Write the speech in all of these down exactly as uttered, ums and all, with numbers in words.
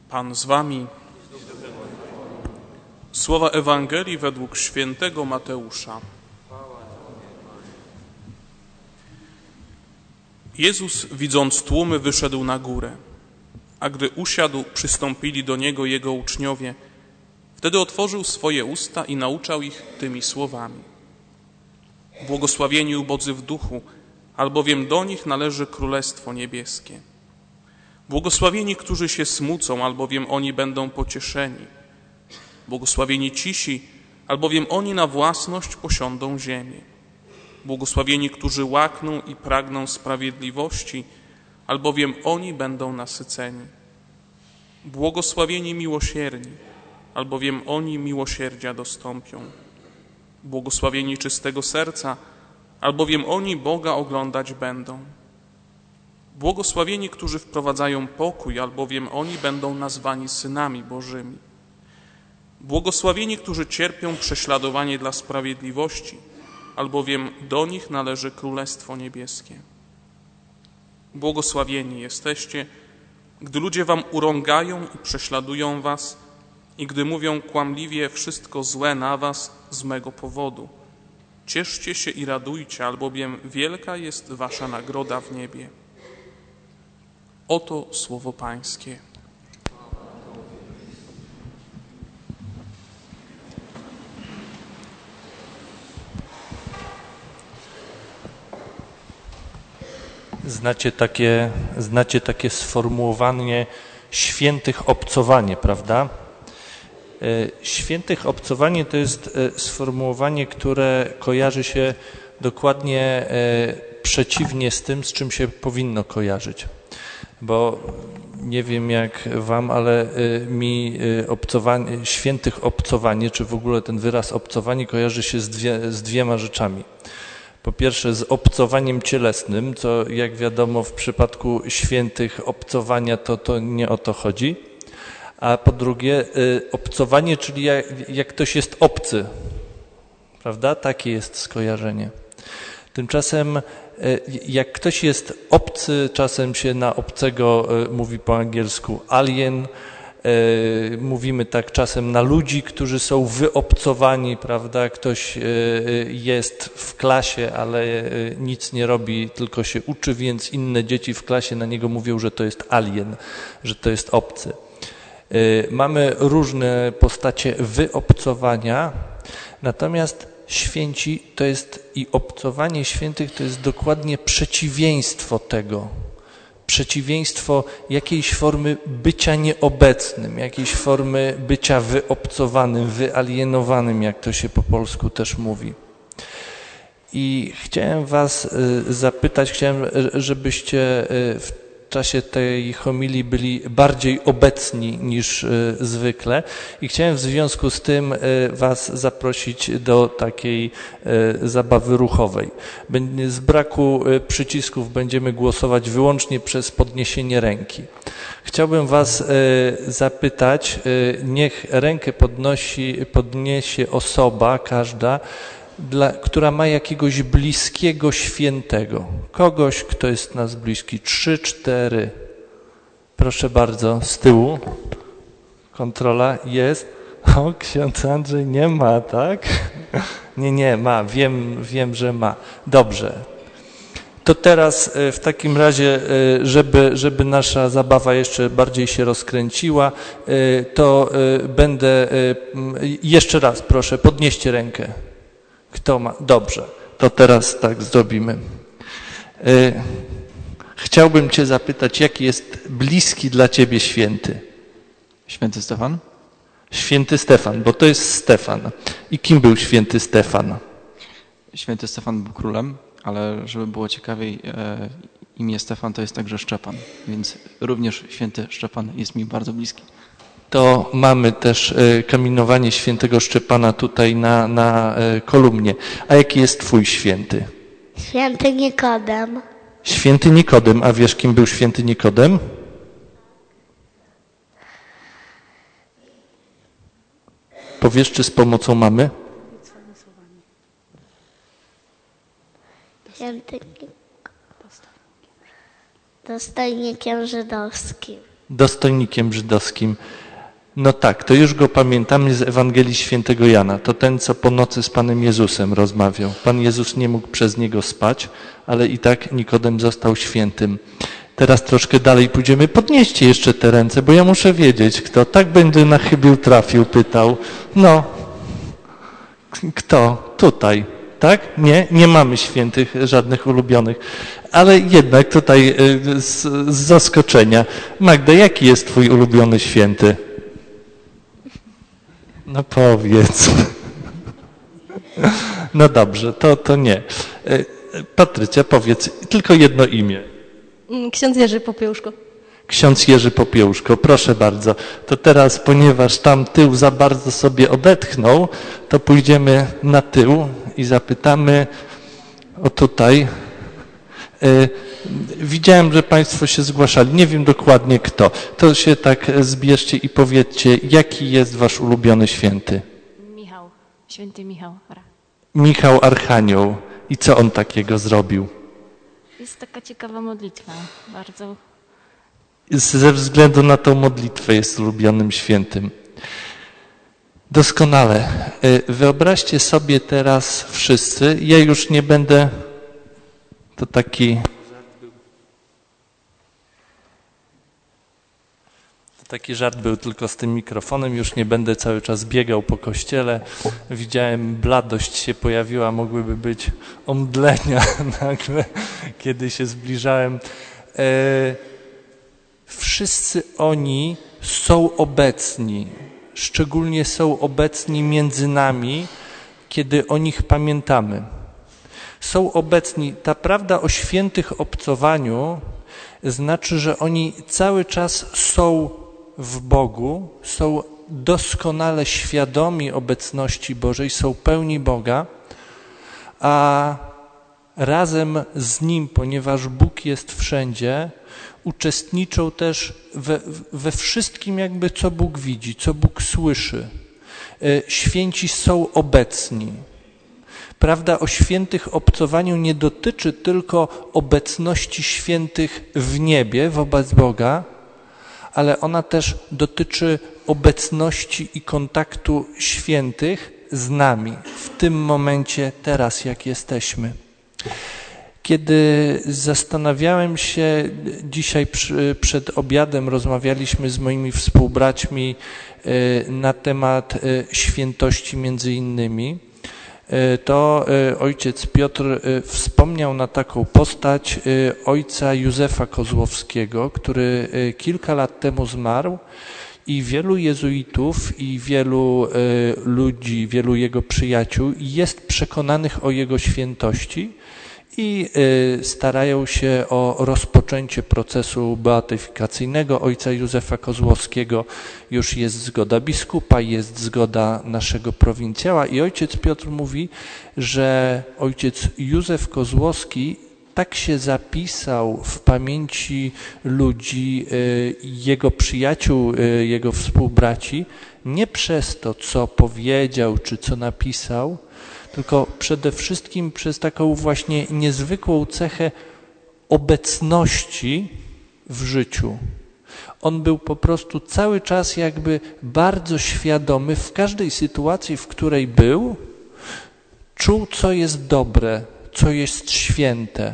Pan z wami. Słowa Ewangelii według świętego Mateusza. Jezus, widząc tłumy, wyszedł na górę, a gdy usiadł, przystąpili do Niego Jego uczniowie. Wtedy otworzył swoje usta i nauczał ich tymi słowami. Błogosławieni ubodzy w duchu, albowiem do nich należy Królestwo Niebieskie. Błogosławieni, którzy się smucą, albowiem oni będą pocieszeni. Błogosławieni cisi, albowiem oni na własność posiądą ziemię. Błogosławieni, którzy łakną i pragną sprawiedliwości, albowiem oni będą nasyceni. Błogosławieni miłosierni, albowiem oni miłosierdzia dostąpią. Błogosławieni czystego serca, albowiem oni Boga oglądać będą. Błogosławieni, którzy wprowadzają pokój, albowiem oni będą nazwani synami Bożymi. Błogosławieni, którzy cierpią prześladowanie dla sprawiedliwości, albowiem do nich należy Królestwo Niebieskie. Błogosławieni jesteście, gdy ludzie wam urągają i prześladują was i gdy mówią kłamliwie wszystko złe na was z mego powodu. Cieszcie się i radujcie, albowiem wielka jest wasza nagroda w niebie. Oto słowo Pańskie. Znacie takie, znacie takie sformułowanie świętych obcowanie, prawda? Świętych obcowanie to jest sformułowanie, które kojarzy się dokładnie przeciwnie z tym, z czym się powinno kojarzyć. Bo nie wiem jak wam, ale mi obcowanie, świętych obcowanie, czy w ogóle ten wyraz obcowanie kojarzy się z, dwie, z dwiema rzeczami. Po pierwsze z obcowaniem cielesnym, co jak wiadomo w przypadku świętych obcowania to, to nie o to chodzi. A po drugie obcowanie, czyli jak, jak ktoś jest obcy, prawda? Takie jest skojarzenie. Tymczasem jak ktoś jest obcy, czasem się na obcego mówi po angielsku alien, mówimy tak czasem na ludzi, którzy są wyobcowani, prawda? Ktoś jest w klasie, ale nic nie robi, tylko się uczy, więc inne dzieci w klasie na niego mówią, że to jest alien, że to jest obcy. Mamy różne postacie wyobcowania, natomiast święci to jest i obcowanie świętych to jest dokładnie przeciwieństwo tego. Przeciwieństwo jakiejś formy bycia nieobecnym, jakiejś formy bycia wyobcowanym, wyalienowanym, jak to się po polsku też mówi. I chciałem was zapytać, chciałem, żebyście w w czasie tej homilii byli bardziej obecni niż zwykle i chciałem w związku z tym was zaprosić do takiej zabawy ruchowej. Z braku przycisków będziemy głosować wyłącznie przez podniesienie ręki. Chciałbym was zapytać, niech rękę podnosi, podniesie osoba, każda, Dla, która ma jakiegoś bliskiego świętego. Kogoś, kto jest nas bliski. Trzy, cztery. Proszę bardzo, z tyłu. Kontrola jest. O, ksiądz Andrzej nie ma, tak? Nie, nie, ma. Wiem, wiem, że ma. Dobrze. To teraz w takim razie, żeby, żeby nasza zabawa jeszcze bardziej się rozkręciła, to będę... Jeszcze raz, proszę, podnieście rękę. Kto ma? Dobrze, to teraz tak zrobimy. Chciałbym cię zapytać, jaki jest bliski dla ciebie święty? Święty Stefan? Święty Stefan, bo to jest Stefan. I kim był święty Stefan? Święty Stefan był królem, ale żeby było ciekawiej, e, imię Stefan to jest także Szczepan, więc również święty Szczepan jest mi bardzo bliski. To mamy też kamienowanie świętego Szczepana tutaj na, na kolumnie. A jaki jest twój święty? Święty Nikodem. Święty Nikodem. A wiesz, kim był święty Nikodem? Powiesz, czy z pomocą mamy? Święty dostojnikiem żydowskim. Dostojnikiem żydowskim. No tak, to już go pamiętamy z Ewangelii Świętego Jana. To ten, co po nocy z Panem Jezusem rozmawiał. Pan Jezus nie mógł przez niego spać, ale i tak Nikodem został świętym. Teraz troszkę dalej pójdziemy. Podnieście jeszcze te ręce, bo ja muszę wiedzieć, kto. Tak będę na chybił trafił, pytał. No, kto? Tutaj. Tak? Nie? Nie mamy świętych, żadnych ulubionych. Ale jednak tutaj z, z zaskoczenia. Magda, jaki jest twój ulubiony święty? No powiedz. No dobrze, to, to nie. Patrycja, powiedz tylko jedno imię. Ksiądz Jerzy Popiełuszko. Ksiądz Jerzy Popiełuszko, proszę bardzo. To teraz, ponieważ tam tył za bardzo sobie odetchnął, to pójdziemy na tył i zapytamy o tutaj. Widziałem, że Państwo się zgłaszali. Nie wiem dokładnie kto. To się tak zbierzcie i powiedzcie, jaki jest Wasz ulubiony święty? Michał. Święty Michał. Michał Archanioł. I co on takiego zrobił? Jest taka ciekawa modlitwa. Bardzo. Ze względu na tą modlitwę jest ulubionym świętym. Doskonale. Wyobraźcie sobie teraz wszyscy, ja już nie będę, to taki, to taki żart był tylko z tym mikrofonem, już nie będę cały czas biegał po kościele. Widziałem, bladość się pojawiła, mogłyby być omdlenia nagle, kiedy się zbliżałem. Wszyscy oni są obecni, szczególnie są obecni między nami, kiedy o nich pamiętamy. Są obecni. Ta prawda o świętych obcowaniu znaczy, że oni cały czas są w Bogu, są doskonale świadomi obecności Bożej, są pełni Boga, a razem z Nim, ponieważ Bóg jest wszędzie, uczestniczą też we, we wszystkim jakby, co Bóg widzi, co Bóg słyszy. Święci są obecni. Prawda o świętych obcowaniu nie dotyczy tylko obecności świętych w niebie wobec Boga, ale ona też dotyczy obecności i kontaktu świętych z nami w tym momencie, teraz jak jesteśmy. Kiedy zastanawiałem się, dzisiaj przy, przed obiadem rozmawialiśmy z moimi współbraćmi na temat świętości między innymi, to ojciec Piotr wspomniał na taką postać ojca Józefa Kozłowskiego, który kilka lat temu zmarł i wielu jezuitów i wielu ludzi, wielu jego przyjaciół jest przekonanych o jego świętości i starają się o rozpoczęcie procesu beatyfikacyjnego ojca Józefa Kozłowskiego. Już jest zgoda biskupa, jest zgoda naszego prowincjała i ojciec Piotr mówi, że ojciec Józef Kozłowski tak się zapisał w pamięci ludzi, jego przyjaciół, jego współbraci, nie przez to, co powiedział czy co napisał, tylko przede wszystkim przez taką właśnie niezwykłą cechę obecności w życiu. On był po prostu cały czas jakby bardzo świadomy w każdej sytuacji, w której był, czuł, co jest dobre, co jest święte.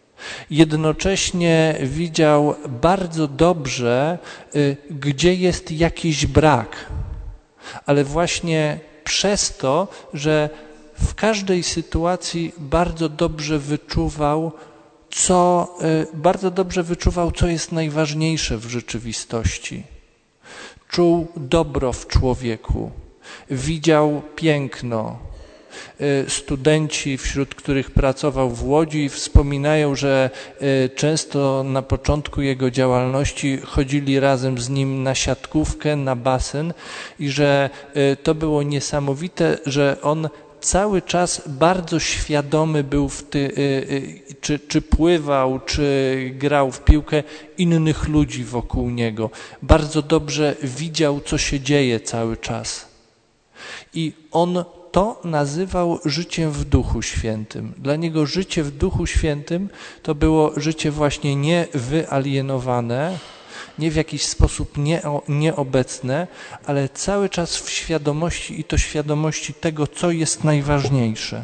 Jednocześnie widział bardzo dobrze, gdzie jest jakiś brak, ale właśnie przez to, że w każdej sytuacji bardzo dobrze wyczuwał, co, bardzo dobrze wyczuwał, co jest najważniejsze w rzeczywistości. Czuł dobro w człowieku, widział piękno. Studenci, wśród których pracował w Łodzi, wspominają, że często na początku jego działalności chodzili razem z nim na siatkówkę, na basen i że to było niesamowite, że on cały czas bardzo świadomy był, w ty, czy, czy pływał, czy grał w piłkę innych ludzi wokół niego. Bardzo dobrze widział, co się dzieje cały czas. I on to nazywał życiem w Duchu Świętym. Dla niego życie w Duchu Świętym to było życie właśnie nie wyalienowane, nie w jakiś sposób nie, nieobecne, ale cały czas w świadomości i to świadomości tego, co jest najważniejsze.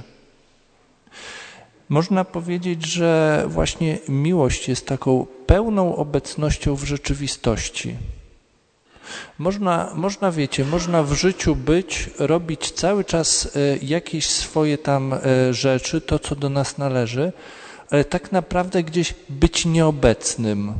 Można powiedzieć, że właśnie miłość jest taką pełną obecnością w rzeczywistości. Można, można, wiecie, można w życiu być, robić cały czas jakieś swoje tam rzeczy, to co do nas należy, ale tak naprawdę gdzieś być nieobecnym.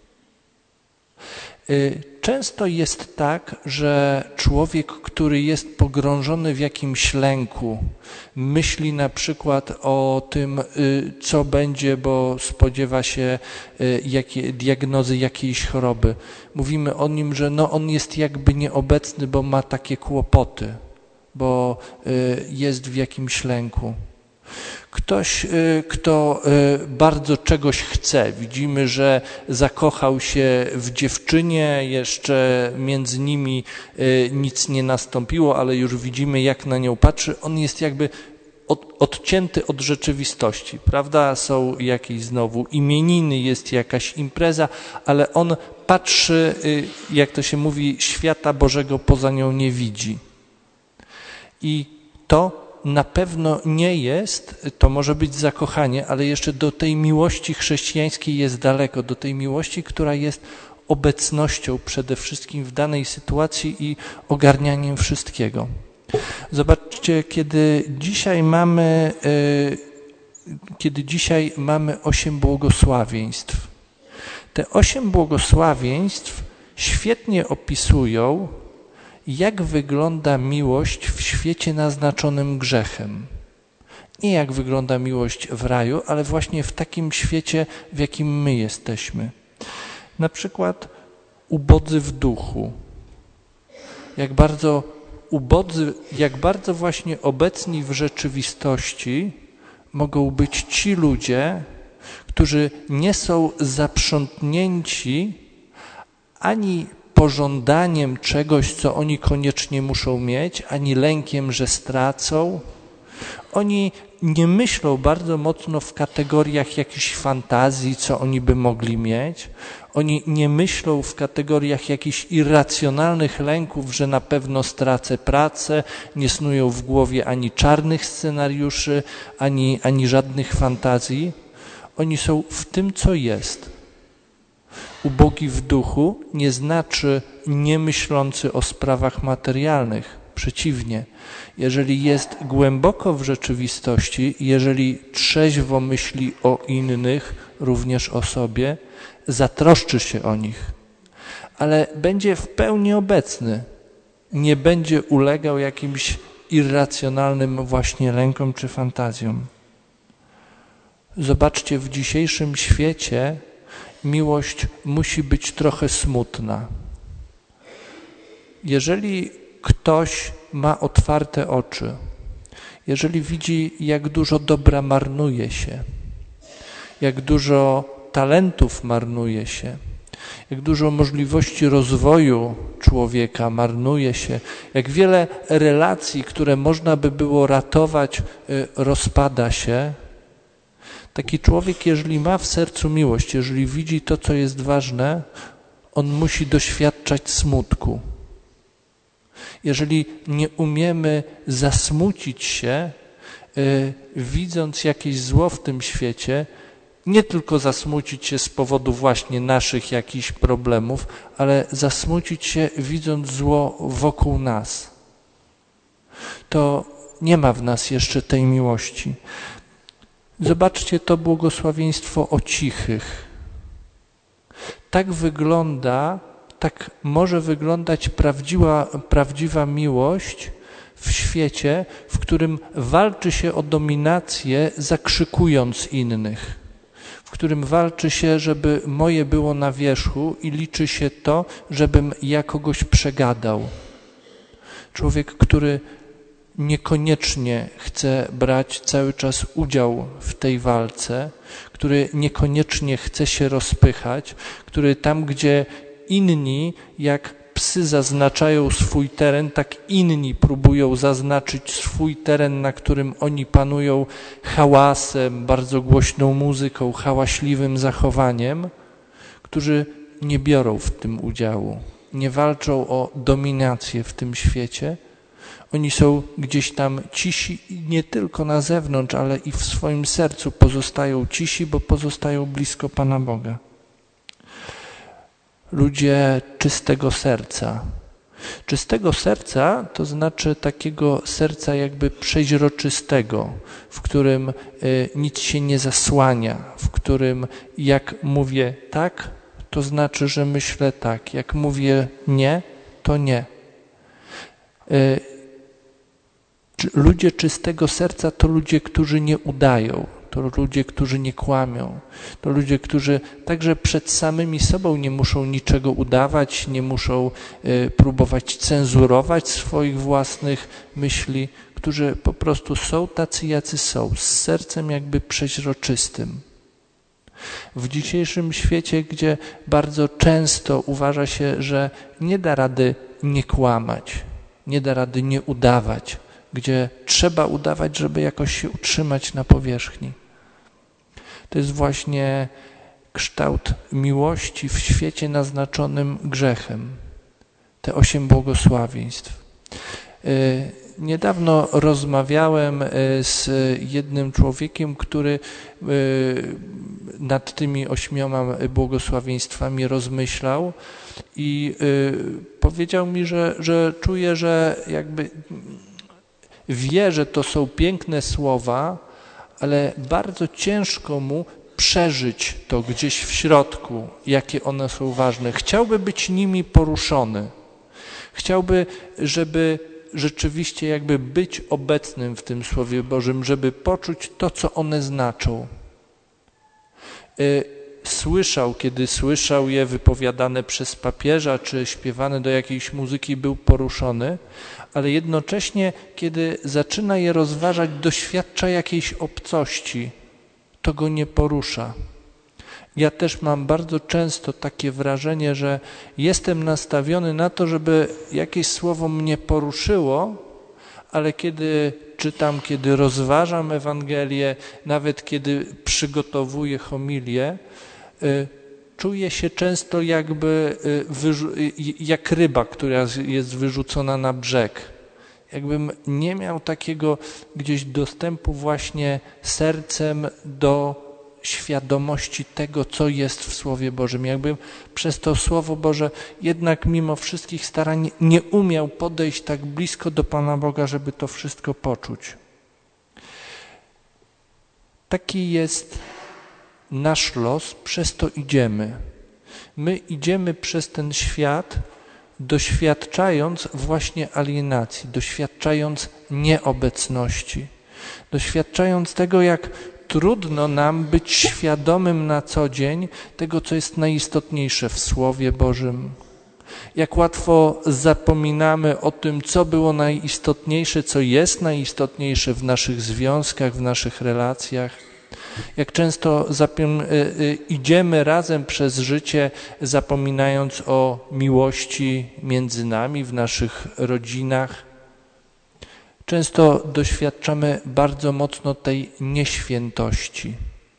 Często jest tak, że człowiek, który jest pogrążony w jakimś lęku, myśli na przykład o tym, co będzie, bo spodziewa się jakie, diagnozy jakiejś choroby. Mówimy o nim, że no on jest jakby nieobecny, bo ma takie kłopoty, bo jest w jakimś lęku. Ktoś, kto bardzo czegoś chce, widzimy, że zakochał się w dziewczynie, jeszcze między nimi nic nie nastąpiło, ale już widzimy, jak na nią patrzy, on jest jakby od, odcięty od rzeczywistości, prawda? Są jakieś znowu imieniny, jest jakaś impreza, ale on patrzy, jak to się mówi, świata Bożego poza nią nie widzi. I to na pewno nie jest, to może być zakochanie, ale jeszcze do tej miłości chrześcijańskiej jest daleko, do tej miłości, która jest obecnością przede wszystkim w danej sytuacji i ogarnianiem wszystkiego. Zobaczcie, kiedy dzisiaj mamy, kiedy dzisiaj mamy osiem błogosławieństw. Te osiem błogosławieństw świetnie opisują, jak wygląda miłość w świecie naznaczonym grzechem. Nie jak wygląda miłość w raju, ale właśnie w takim świecie, w jakim my jesteśmy. Na przykład ubodzy w duchu. Jak bardzo ubodzy, jak bardzo właśnie obecni w rzeczywistości mogą być ci ludzie, którzy nie są zaprzątnięci ani pożądaniem czegoś, co oni koniecznie muszą mieć, ani lękiem, że stracą. Oni nie myślą bardzo mocno w kategoriach jakichś fantazji, co oni by mogli mieć. Oni nie myślą w kategoriach jakichś irracjonalnych lęków, że na pewno stracę pracę, nie snują w głowie ani czarnych scenariuszy, ani, ani żadnych fantazji. Oni są w tym, co jest. Ubogi w duchu nie znaczy niemyślący o sprawach materialnych. Przeciwnie, jeżeli jest głęboko w rzeczywistości, jeżeli trzeźwo myśli o innych, również o sobie, zatroszczy się o nich, ale będzie w pełni obecny, nie będzie ulegał jakimś irracjonalnym właśnie lękom czy fantazjom. Zobaczcie, w dzisiejszym świecie miłość musi być trochę smutna. Jeżeli ktoś ma otwarte oczy, jeżeli widzi, jak dużo dobra marnuje się, jak dużo talentów marnuje się, jak dużo możliwości rozwoju człowieka marnuje się, jak wiele relacji, które można by było ratować, rozpada się, taki człowiek, jeżeli ma w sercu miłość, jeżeli widzi to, co jest ważne, on musi doświadczać smutku. Jeżeli nie umiemy zasmucić się, yy, widząc jakieś zło w tym świecie, nie tylko zasmucić się z powodu właśnie naszych jakichś problemów, ale zasmucić się, widząc zło wokół nas, to nie ma w nas jeszcze tej miłości. Zobaczcie to błogosławieństwo o cichych. Tak wygląda, tak może wyglądać prawdziwa, prawdziwa miłość w świecie, w którym walczy się o dominację, zakrzykując innych, w którym walczy się, żeby moje było na wierzchu i liczy się to, żebym ja kogoś przegadał. Człowiek, który niekoniecznie chce brać cały czas udział w tej walce, który niekoniecznie chce się rozpychać, który tam, gdzie inni jak psy zaznaczają swój teren, tak inni próbują zaznaczyć swój teren, na którym oni panują hałasem, bardzo głośną muzyką, hałaśliwym zachowaniem, którzy nie biorą w tym udziału, nie walczą o dominację w tym świecie. Oni są gdzieś tam cisi nie tylko na zewnątrz, ale i w swoim sercu pozostają cisi, bo pozostają blisko Pana Boga. Ludzie czystego serca. Czystego serca to znaczy takiego serca jakby przeźroczystego, w którym y, nic się nie zasłania, w którym jak mówię tak, to znaczy, że myślę tak. Jak mówię nie, to nie. Y, ludzie czystego serca to ludzie, którzy nie udają. To ludzie, którzy nie kłamią. To ludzie, którzy także przed samymi sobą nie muszą niczego udawać, nie muszą y, próbować cenzurować swoich własnych myśli, którzy po prostu są tacy, jacy są, z sercem jakby przeźroczystym. W dzisiejszym świecie, gdzie bardzo często uważa się, że nie da rady nie kłamać, nie da rady nie udawać, gdzie trzeba udawać, żeby jakoś się utrzymać na powierzchni. To jest właśnie kształt miłości w świecie naznaczonym grzechem. Te osiem błogosławieństw. Niedawno rozmawiałem z jednym człowiekiem, który nad tymi ośmioma błogosławieństwami rozmyślał i powiedział mi, że, że czuje, że jakby wie, że to są piękne słowa, ale bardzo ciężko mu przeżyć to gdzieś w środku, jakie one są ważne. Chciałby być nimi poruszony. Chciałby, żeby rzeczywiście jakby być obecnym w tym Słowie Bożym, żeby poczuć to, co one znaczą. Słyszał, kiedy słyszał je wypowiadane przez papieża, czy śpiewane do jakiejś muzyki, był poruszony, ale jednocześnie, kiedy zaczyna je rozważać, doświadcza jakiejś obcości, to go nie porusza. Ja też mam bardzo często takie wrażenie, że jestem nastawiony na to, żeby jakieś słowo mnie poruszyło, ale kiedy czytam, kiedy rozważam Ewangelię, nawet kiedy przygotowuję homilię, czuję się często jakby jak ryba, która jest wyrzucona na brzeg. Jakbym nie miał takiego gdzieś dostępu właśnie sercem do świadomości tego, co jest w Słowie Bożym. Jakbym przez to Słowo Boże jednak mimo wszystkich starań nie umiał podejść tak blisko do Pana Boga, żeby to wszystko poczuć. Taki jest nasz los, przez to idziemy. My idziemy przez ten świat, doświadczając właśnie alienacji, doświadczając nieobecności, doświadczając tego, jak trudno nam być świadomym na co dzień tego, co jest najistotniejsze w Słowie Bożym. Jak łatwo zapominamy o tym, co było najistotniejsze, co jest najistotniejsze w naszych związkach, w naszych relacjach. Jak często zapom- idziemy razem przez życie, zapominając o miłości między nami, w naszych rodzinach. Często doświadczamy bardzo mocno tej nieświętości.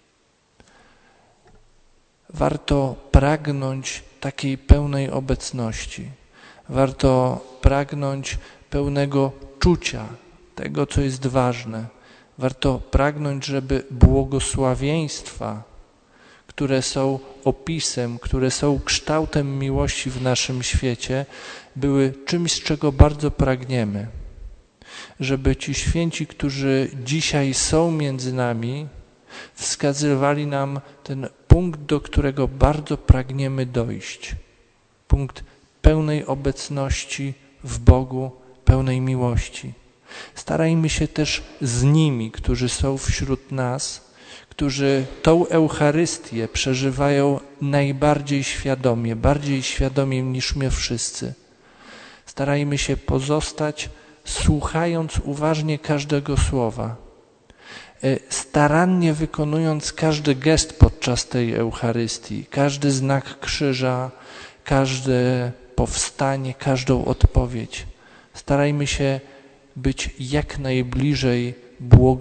Warto pragnąć takiej pełnej obecności. Warto pragnąć pełnego czucia tego, co jest ważne. Warto pragnąć, żeby błogosławieństwa, które są opisem, które są kształtem miłości w naszym świecie, były czymś, czego bardzo pragniemy. Żeby ci święci, którzy dzisiaj są między nami, wskazywali nam ten punkt, do którego bardzo pragniemy dojść. Punkt pełnej obecności w Bogu, pełnej miłości. Starajmy się też z nimi, którzy są wśród nas, którzy tą Eucharystię przeżywają najbardziej świadomie, bardziej świadomie niż my wszyscy. Starajmy się pozostać, słuchając uważnie każdego słowa, starannie wykonując każdy gest podczas tej Eucharystii, każdy znak krzyża, każde powstanie, każdą odpowiedź. Starajmy się być jak najbliżej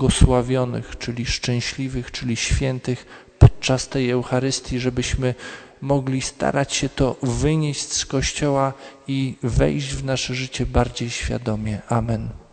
błogosławionych, czyli szczęśliwych, czyli świętych podczas tej Eucharystii, żebyśmy mogli starać się to wynieść z Kościoła i wejść w nasze życie bardziej świadomie. Amen.